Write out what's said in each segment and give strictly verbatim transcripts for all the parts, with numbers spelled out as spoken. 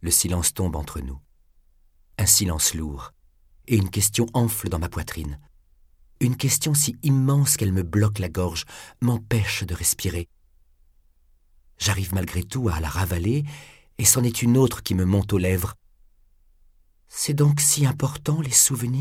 Le silence tombe entre nous. Un silence lourd, et une question enfle dans ma poitrine. Une question si immense qu'elle me bloque la gorge, m'empêche de respirer. J'arrive malgré tout à la ravaler, et c'en est une autre qui me monte aux lèvres. C'est donc si important, les souvenirs ?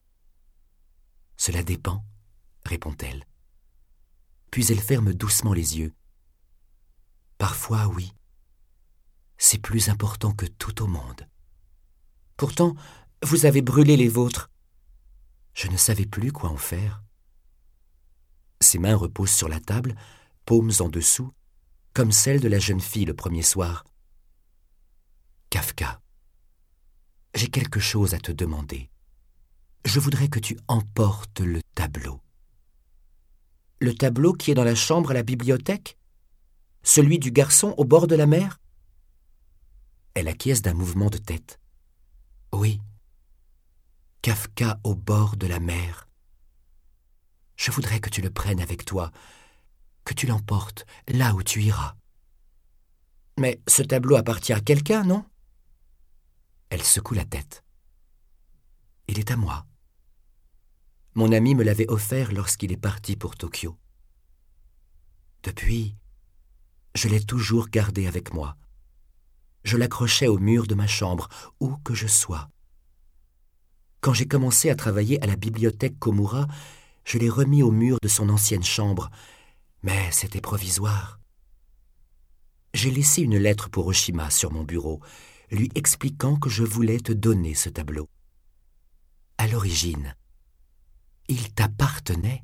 Cela dépend, répond-elle. Puis elle ferme doucement les yeux. Parfois, oui. C'est plus important que tout au monde. Pourtant, vous avez brûlé les vôtres. Je ne savais plus quoi en faire. Ses mains reposent sur la table, paumes en dessous, comme celle de la jeune fille le premier soir. Kafka, j'ai quelque chose à te demander. Je voudrais que tu emportes le tableau. Le tableau qui est dans la chambre à la bibliothèque ? Celui du garçon au bord de la mer ? Elle acquiesce d'un mouvement de tête. Oui, Kafka au bord de la mer. Je voudrais que tu le prennes avec toi, que tu l'emportes là où tu iras. Mais ce tableau appartient à quelqu'un, non ? Elle secoue la tête. Il est à moi. Mon ami me l'avait offert lorsqu'il est parti pour Tokyo. Depuis, je l'ai toujours gardé avec moi. Je l'accrochais au mur de ma chambre, où que je sois. Quand j'ai commencé à travailler à la bibliothèque Komura, je l'ai remis au mur de son ancienne chambre, mais c'était provisoire. J'ai laissé une lettre pour Oshima sur mon bureau, lui expliquant que je voulais te donner ce tableau. À l'origine, il t'appartenait.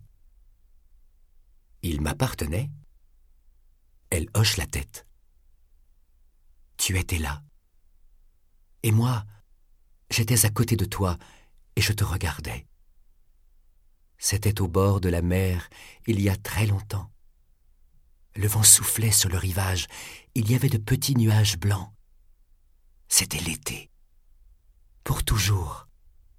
Il m'appartenait ? Elle hoche la tête. Tu étais là. Et moi, j'étais à côté de toi et je te regardais. C'était au bord de la mer, il y a très longtemps. Le vent soufflait sur le rivage, il y avait de petits nuages blancs. C'était l'été. Pour toujours.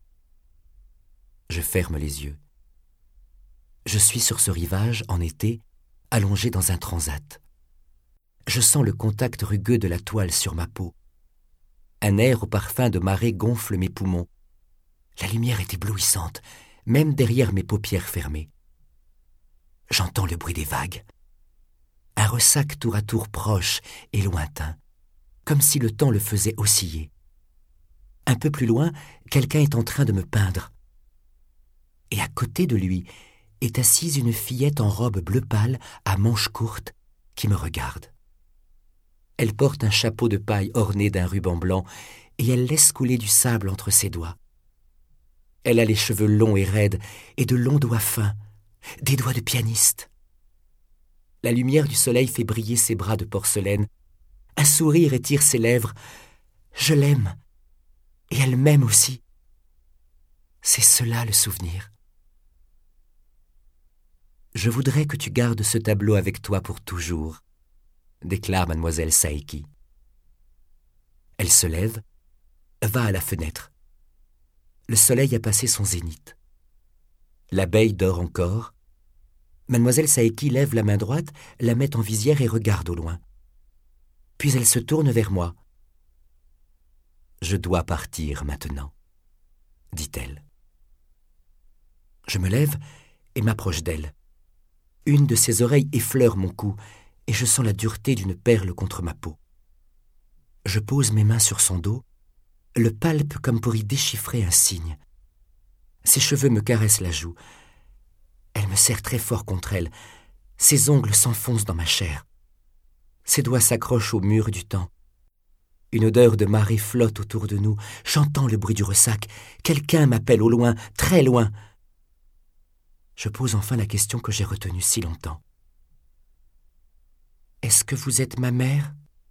Je ferme les yeux. Je suis sur ce rivage, en été, allongé dans un transat. Je sens le contact rugueux de la toile sur ma peau. Un air au parfum de marée gonfle mes poumons. La lumière est éblouissante, même derrière mes paupières fermées. J'entends le bruit des vagues. Un ressac tour à tour proche et lointain, comme si le temps le faisait osciller. Un peu plus loin, quelqu'un est en train de me peindre. Et à côté de lui est assise une fillette en robe bleu pâle à manches courtes qui me regarde. Elle porte un chapeau de paille orné d'un ruban blanc et elle laisse couler du sable entre ses doigts. Elle a les cheveux longs et raides et de longs doigts fins, des doigts de pianiste. La lumière du soleil fait briller ses bras de porcelaine. Un sourire étire ses lèvres. Je l'aime. Et elle m'aime aussi. C'est cela le souvenir. Je voudrais que tu gardes ce tableau avec toi pour toujours, déclare mademoiselle Saeki. Elle se lève, va à la fenêtre. Le soleil a passé son zénith. L'abeille dort encore. Mademoiselle Saeki lève la main droite, la met en visière et regarde au loin. Puis elle se tourne vers moi. « Je dois partir maintenant, » dit-elle. Je me lève et m'approche d'elle. Une de ses oreilles effleure mon cou et je sens la dureté d'une perle contre ma peau. Je pose mes mains sur son dos, le palpe comme pour y déchiffrer un signe. Ses cheveux me caressent la joue. Elle me serre très fort contre elle. Ses ongles s'enfoncent dans ma chair. Ses doigts s'accrochent au mur du temps. Une odeur de marée flotte autour de nous. J'entends le bruit du ressac. Quelqu'un m'appelle au loin, très loin. Je pose enfin la question que j'ai retenue si longtemps. « Est-ce que vous êtes ma mère ?»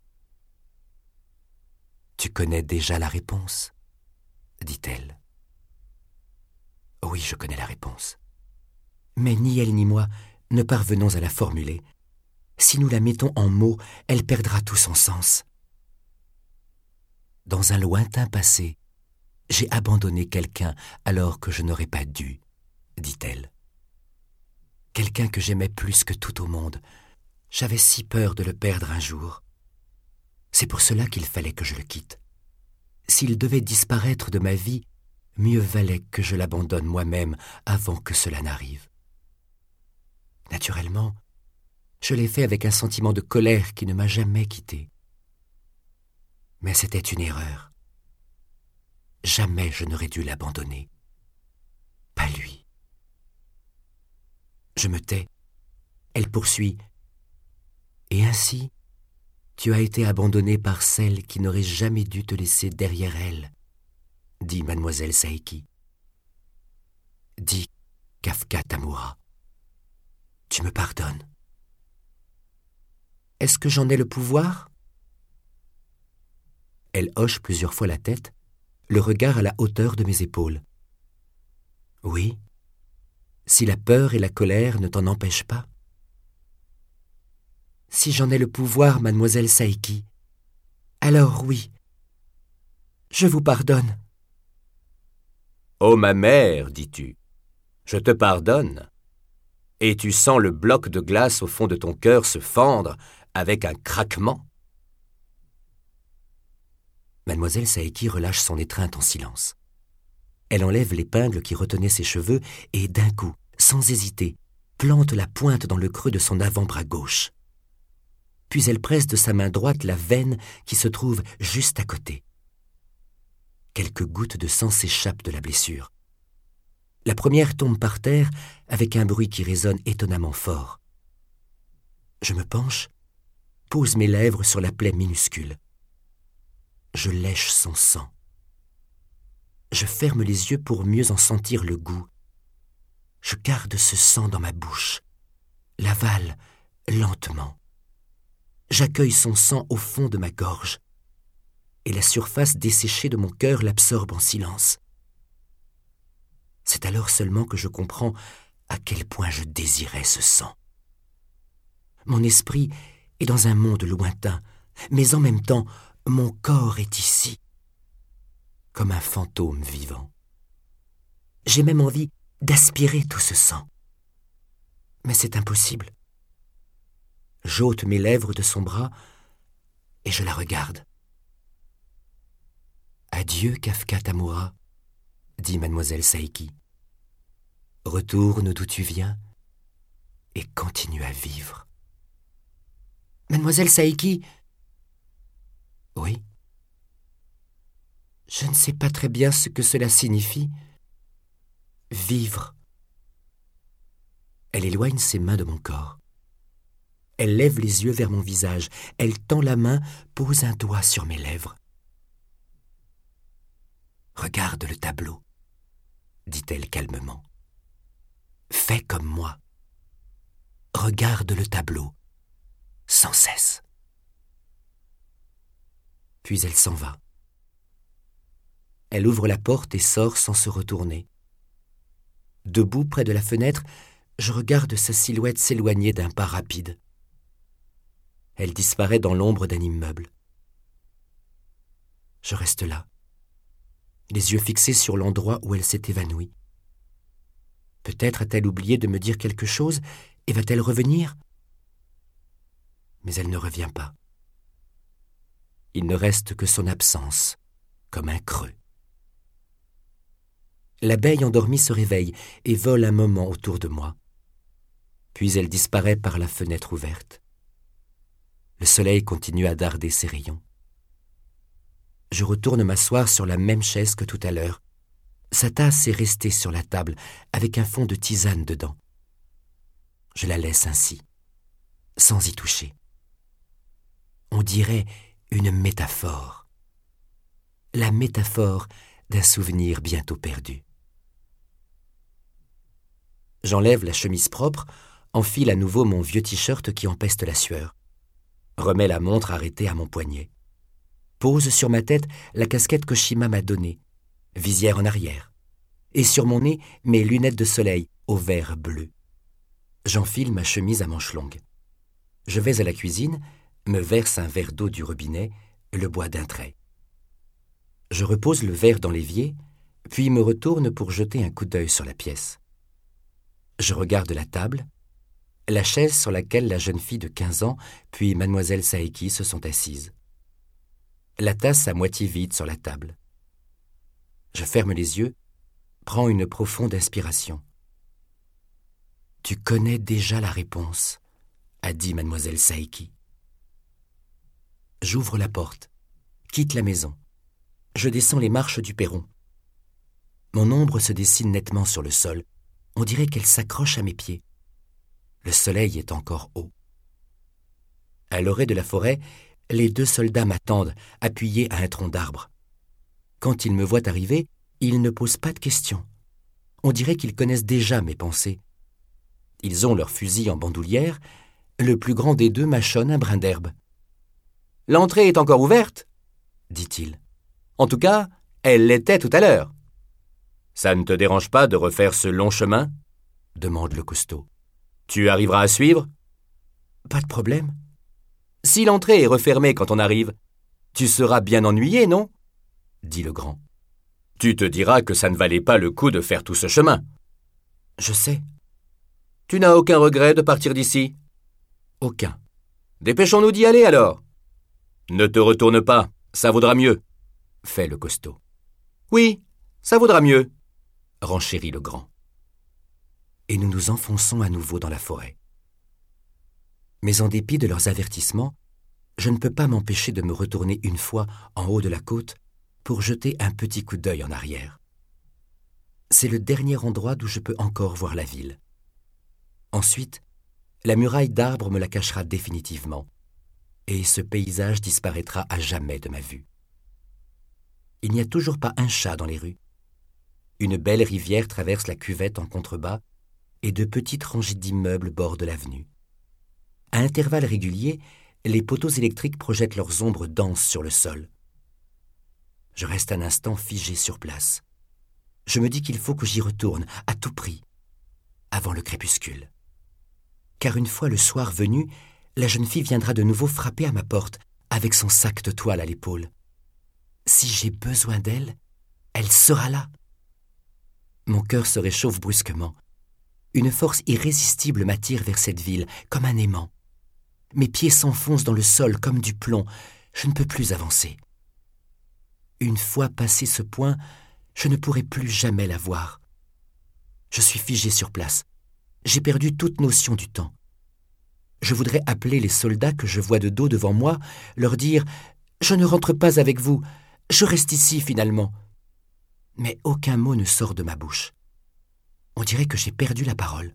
« Tu connais déjà la réponse, » dit-elle. « Oui, je connais la réponse. Mais ni elle ni moi ne parvenons à la formuler. Si nous la mettons en mots, elle perdra tout son sens. Dans un lointain passé, j'ai abandonné quelqu'un alors que je n'aurais pas dû, dit-elle. Quelqu'un que j'aimais plus que tout au monde. J'avais si peur de le perdre un jour. C'est pour cela qu'il fallait que je le quitte. S'il devait disparaître de ma vie, mieux valait que je l'abandonne moi-même avant que cela n'arrive. Naturellement, je l'ai fait avec un sentiment de colère qui ne m'a jamais quitté. Mais c'était une erreur. Jamais je n'aurais dû l'abandonner. Pas lui. Je me tais. Elle poursuit. Et ainsi, tu as été abandonné par celle qui n'aurait jamais dû te laisser derrière elle, dit mademoiselle Saïki. Dis, Kafka Tamura, tu me pardonnes. Est-ce que j'en ai le pouvoir? Elle hoche plusieurs fois la tête, le regard à la hauteur de mes épaules. Oui, si la peur et la colère ne t'en empêchent pas. Si j'en ai le pouvoir, mademoiselle Saïki, alors oui, je vous pardonne. Ô ma mère, dis-tu, je te pardonne. Et tu sens le bloc de glace au fond de ton cœur se fendre avec un craquement. Mademoiselle Saïki relâche son étreinte en silence. Elle enlève l'épingle qui retenait ses cheveux et d'un coup, sans hésiter, plante la pointe dans le creux de son avant-bras gauche. Puis elle presse de sa main droite la veine qui se trouve juste à côté. Quelques gouttes de sang s'échappent de la blessure. La première tombe par terre avec un bruit qui résonne étonnamment fort. Je me penche, pose mes lèvres sur la plaie minuscule. Je lèche son sang. Je ferme les yeux pour mieux en sentir le goût. Je garde ce sang dans ma bouche, l'avale lentement. J'accueille son sang au fond de ma gorge, et la surface desséchée de mon cœur l'absorbe en silence. C'est alors seulement que je comprends à quel point je désirais ce sang. Mon esprit est dans un monde lointain, mais en même temps, mon corps est ici, comme un fantôme vivant. J'ai même envie d'aspirer tout ce sang. Mais c'est impossible. J'ôte mes lèvres de son bras et je la regarde. « Adieu, Kafka Tamura » dit mademoiselle Saïki. « Retourne d'où tu viens et continue à vivre. »« Mademoiselle Saïki » ?»« Oui. »« Je ne sais pas très bien ce que cela signifie. Vivre. » Elle éloigne ses mains de mon corps. Elle lève les yeux vers mon visage. Elle tend la main, pose un doigt sur mes lèvres. « Regarde le tableau, » dit-elle calmement. « Fais comme moi. Regarde le tableau, sans cesse. » Puis elle s'en va. Elle ouvre la porte et sort sans se retourner. Debout près de la fenêtre, je regarde sa silhouette s'éloigner d'un pas rapide. Elle disparaît dans l'ombre d'un immeuble. Je reste là, les yeux fixés sur l'endroit où elle s'est évanouie. Peut-être a-t-elle oublié de me dire quelque chose et va-t-elle revenir? Mais elle ne revient pas. Il ne reste que son absence, comme un creux. L'abeille endormie se réveille et vole un moment autour de moi. Puis elle disparaît par la fenêtre ouverte. Le soleil continue à darder ses rayons. Je retourne m'asseoir sur la même chaise que tout à l'heure. Sa tasse est restée sur la table, avec un fond de tisane dedans. Je la laisse ainsi, sans y toucher. On dirait une métaphore. La métaphore d'un souvenir bientôt perdu. J'enlève la chemise propre, enfile à nouveau mon vieux t-shirt qui empeste la sueur. Remets la montre arrêtée à mon poignet. Pose sur ma tête la casquette que Shima m'a donnée, visière en arrière. Et sur mon nez, mes lunettes de soleil au verre bleu. J'enfile ma chemise à manches longues. Je vais à la cuisine, me verse un verre d'eau du robinet, le bois d'un trait. Je repose le verre dans l'évier, puis me retourne pour jeter un coup d'œil sur la pièce. Je regarde la table, la chaise sur laquelle la jeune fille de quinze ans, puis mademoiselle Saïki se sont assises. la tasse à moitié vide sur la table. Je ferme les yeux, prends une profonde inspiration. « Tu connais déjà la réponse », a dit mademoiselle Saïki. J'ouvre la porte, quitte la maison. Je descends les marches du perron. Mon ombre se dessine nettement sur le sol. On dirait qu'elle s'accroche à mes pieds. Le soleil est encore haut. À l'orée de la forêt, les deux soldats m'attendent, appuyés à un tronc d'arbre. Quand ils me voient arriver, ils ne posent pas de questions. On dirait qu'ils connaissent déjà mes pensées. Ils ont leurs fusils en bandoulière. Le plus grand des deux mâchonne un brin d'herbe. « L'entrée est encore ouverte ?» dit-il. « En tout cas, elle l'était tout à l'heure. »« Ça ne te dérange pas de refaire ce long chemin ?» demande le costaud. « Tu arriveras à suivre ?»« Pas de problème. »« Si l'entrée est refermée quand on arrive, tu seras bien ennuyé, non ?» dit le grand. « Tu te diras que ça ne valait pas le coup de faire tout ce chemin. »« Je sais. »« Tu n'as aucun regret de partir d'ici ?»« Aucun. »« Dépêchons-nous d'y aller alors. »« Ne te retourne pas, ça vaudra mieux. » fait le costaud. « Oui, ça vaudra mieux. » renchérit le grand. Et nous nous enfonçons à nouveau dans la forêt. Mais en dépit de leurs avertissements, je ne peux pas m'empêcher de me retourner une fois en haut de la côte pour jeter un petit coup d'œil en arrière. C'est le dernier endroit d'où je peux encore voir la ville. Ensuite, la muraille d'arbres me la cachera définitivement, et ce paysage disparaîtra à jamais de ma vue. Il n'y a toujours pas un chat dans les rues. Une belle rivière traverse la cuvette en contrebas et de petites rangées d'immeubles bordent l'avenue. À intervalles réguliers, les poteaux électriques projettent leurs ombres denses sur le sol. Je reste un instant figé sur place. Je me dis qu'il faut que j'y retourne, à tout prix, avant le crépuscule. Car une fois le soir venu, la jeune fille viendra de nouveau frapper à ma porte avec son sac de toile à l'épaule. Si j'ai besoin d'elle, elle sera là. Mon cœur se réchauffe brusquement. Une force irrésistible m'attire vers cette ville, comme un aimant. Mes pieds s'enfoncent dans le sol comme du plomb. Je ne peux plus avancer. Une fois passé ce point, je ne pourrai plus jamais la voir. Je suis figé sur place. J'ai perdu toute notion du temps. Je voudrais appeler les soldats que je vois de dos devant moi, leur dire « Je ne rentre pas avec vous, je reste ici finalement. » Mais aucun mot ne sort de ma bouche. On dirait que j'ai perdu la parole.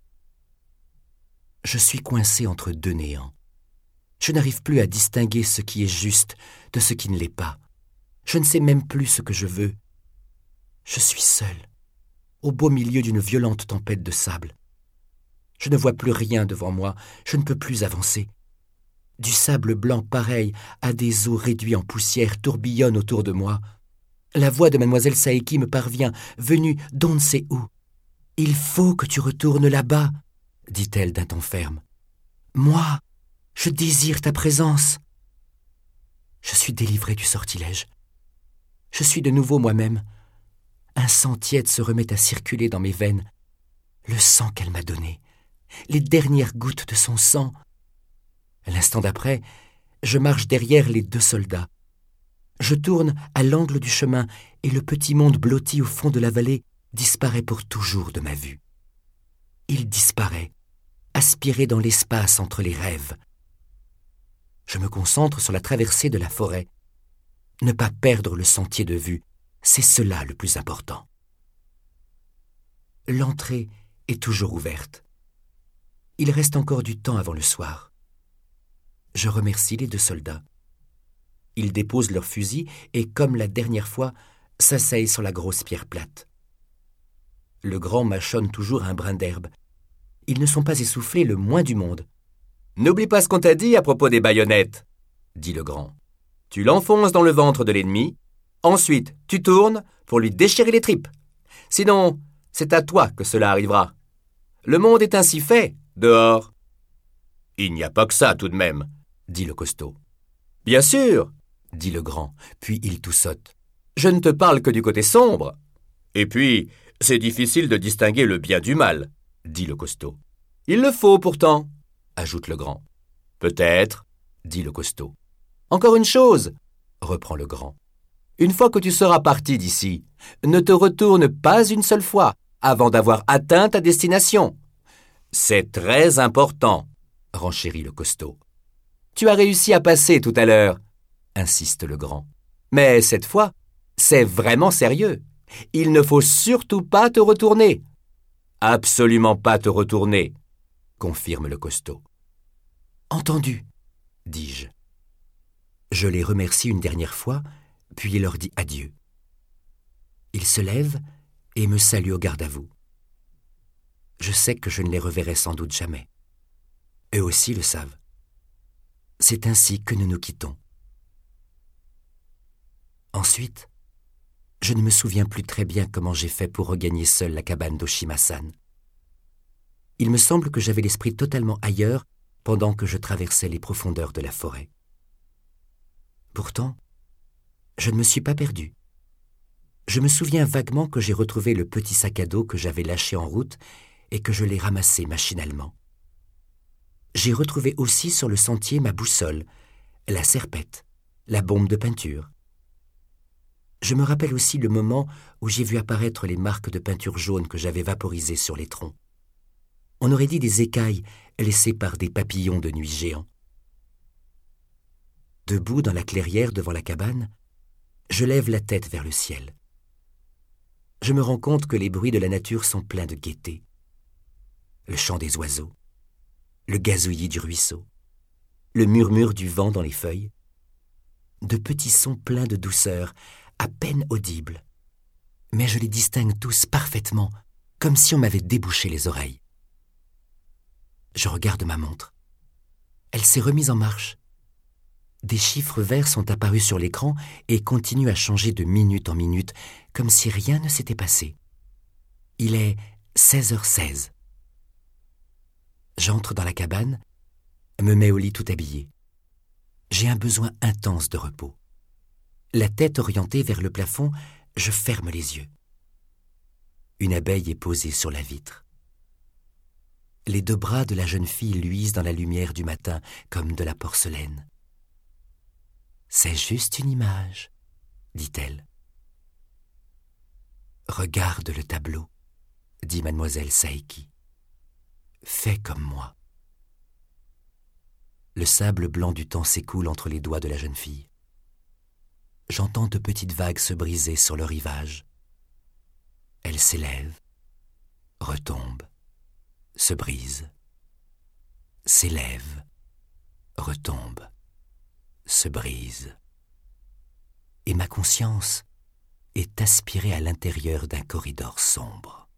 Je suis coincé entre deux néants. Je n'arrive plus à distinguer ce qui est juste de ce qui ne l'est pas. Je ne sais même plus ce que je veux. Je suis seul, au beau milieu d'une violente tempête de sable. Je ne vois plus rien devant moi, je ne peux plus avancer. Du sable blanc pareil à des os réduits en poussière tourbillonne autour de moi. La voix de mademoiselle Saïki me parvient, venue d'on ne sait où. « Il faut que tu retournes là-bas », dit-elle d'un ton ferme. « Moi, je désire ta présence. » Je suis délivré du sortilège. Je suis de nouveau moi-même. Un sang tiède se remet à circuler dans mes veines. Le sang qu'elle m'a donné, les dernières gouttes de son sang. L'instant d'après, je marche derrière les deux soldats. Je tourne à l'angle du chemin et le petit monde blotti au fond de la vallée disparaît pour toujours de ma vue. Il disparaît, aspiré dans l'espace entre les rêves. Je me concentre sur la traversée de la forêt. Ne pas perdre le sentier de vue, c'est cela le plus important. L'entrée est toujours ouverte. Il reste encore du temps avant le soir. Je remercie les deux soldats. Ils déposent leurs fusils et, comme la dernière fois, s'asseyent sur la grosse pierre plate. Le grand mâchonne toujours un brin d'herbe. Ils ne sont pas essoufflés le moins du monde. « N'oublie pas ce qu'on t'a dit à propos des baïonnettes, » dit le grand. « Tu l'enfonces dans le ventre de l'ennemi, ensuite tu tournes pour lui déchirer les tripes. Sinon, c'est à toi que cela arrivera. Le monde est ainsi fait, dehors. »« Il n'y a pas que ça tout de même, » dit le costaud. « Bien sûr, » dit le grand, puis il toussote. « Je ne te parle que du côté sombre. Et puis, c'est difficile de distinguer le bien du mal, » dit le costaud. « Il le faut pourtant, » ajoute le grand. « Peut-être, » dit le costaud. « Encore une chose, reprend le grand. Une fois que tu seras parti d'ici, ne te retourne pas une seule fois avant d'avoir atteint ta destination. C'est très important, renchérit le costaud. Tu as réussi à passer tout à l'heure, insiste le grand. Mais cette fois, c'est vraiment sérieux. Il ne faut surtout pas te retourner. Absolument pas te retourner, confirme le costaud. Entendu, dis-je. Je les remercie une dernière fois, puis leur dis adieu. Ils se lèvent et me saluent au garde à vous. Je sais que je ne les reverrai sans doute jamais. Eux aussi le savent. C'est ainsi que nous nous quittons. Ensuite, je ne me souviens plus très bien comment j'ai fait pour regagner seul la cabane d'Oshima-san. Il me semble que j'avais l'esprit totalement ailleurs pendant que je traversais les profondeurs de la forêt. Pourtant, je ne me suis pas perdu. Je me souviens vaguement que j'ai retrouvé le petit sac à dos que j'avais lâché en route et que je l'ai ramassé machinalement. J'ai retrouvé aussi sur le sentier ma boussole, la serpette, la bombe de peinture. Je me rappelle aussi le moment où j'ai vu apparaître les marques de peinture jaune que j'avais vaporisées sur les troncs. On aurait dit des écailles laissées par des papillons de nuit géants. Debout dans la clairière devant la cabane, je lève la tête vers le ciel. Je me rends compte que les bruits de la nature sont pleins de gaieté. Le chant des oiseaux, le gazouillis du ruisseau, le murmure du vent dans les feuilles, de petits sons pleins de douceur, à peine audibles, mais je les distingue tous parfaitement, comme si on m'avait débouché les oreilles. Je regarde ma montre. Elle s'est remise en marche. Des chiffres verts sont apparus sur l'écran et continuent à changer de minute en minute, comme si rien ne s'était passé. Il est seize heures seize. J'entre dans la cabane, me mets au lit tout habillé. J'ai un besoin intense de repos. La tête orientée vers le plafond, je ferme les yeux. Une abeille est posée sur la vitre. Les deux bras de la jeune fille luisent dans la lumière du matin comme de la porcelaine. « C'est juste une image, » dit-elle. « Regarde le tableau, » dit mademoiselle Saeki. « Fais comme moi. » Le sable blanc du temps s'écoule entre les doigts de la jeune fille. J'entends de petites vagues se briser sur le rivage. Elles s'élèvent, retombent, se brisent, s'élèvent, retombent, se brisent. Et ma conscience est aspirée à l'intérieur d'un corridor sombre.